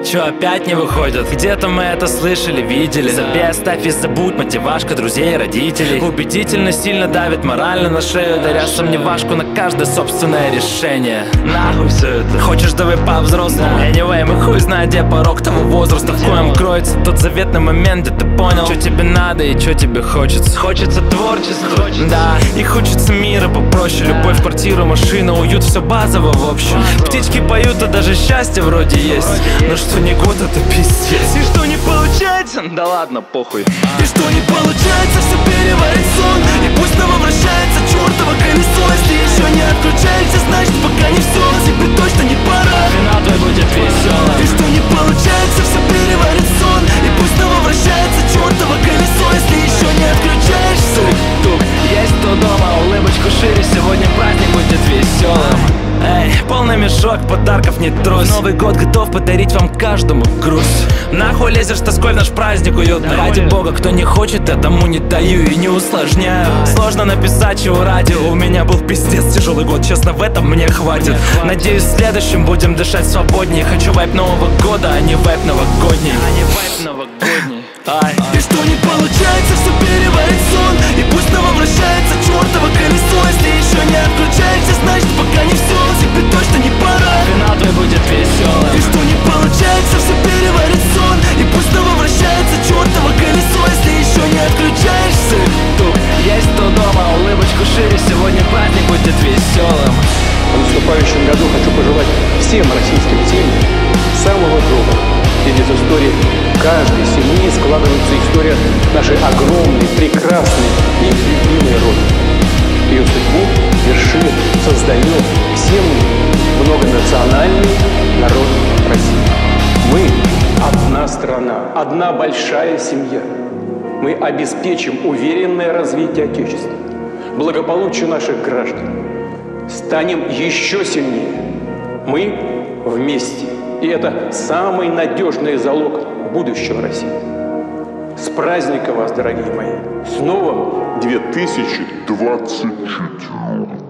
Чё, опять не выходят? Где-то мы это слышали, видели. Забей, оставь и забудь, мотивашка друзей и родителей. Убедительно сильно давит морально на шею, даря сомневашку на каждое собственное решение. Нахуй все это. Хочешь, давай по-взрослому. Anyway, мы хуй знает, где порог того возраста, в коем кроется тот заветный момент, где ты понял, что тебе надо и что тебе хочется. Хочется творчества, да, и хочется мира попроще. Любовь, квартира, машина, уют, все базово в общем. Птички поют, а даже счастье вроде есть. Но что не год, это пиздец. И что не получается, да ладно, похуй. И что не получается, все переварит сон. И пусть снова вращается чертово колесо. Если еще не отключаешься, значит пока не все. Тебе точно не пора, Финал твой будет веселым. и что не получается, все переварит сон. И пусть снова вращается чертово колесо. Если еще не отключаешься. Тук, есть кто дома, улыбочку шире, сегодня праздник будет веселым. Эй, полный мешок подарков не трось. Новый год готов подарить вам каждому грусть. Нахуй лезешь с тоской в наш праздник уютный. Ради бога, кто не хочет, я тому не даю и не усложняю. Сложно написать, чего ради. У меня был пиздец тяжелый год, честно, в этом мне хватит. Надеюсь, в следующем будем дышать свободнее. Хочу вайп Нового года, а не вайп новогодний. И что не получается, все переварит сон. И пусть снова вращается чертово колесо. Если еще не отключаешься, значит пока не все. Тебе точно не пора, Финал твой будет веселым. и что не получается, все переварит сон. И пусть снова вращается чертово колесо. Если еще не отключаешься. Тук, есть кто дома, улыбочку шире, сегодня праздник будет веселым. В наступающем году хочу пожелать всем российским семьям самого доброго. Ведь из истории каждой семьи складывается история нашей огромной, прекрасной и любимой Родины. Ее судьбу вершит, создает все мы, многонациональный народ России. Мы одна страна, одна большая семья. Мы обеспечим уверенное развитие Отечества, благополучие наших граждан. Станем еще сильнее. Мы вместе. И это самый надежный залог будущего России. С праздником вас, дорогие мои! С новым 2024.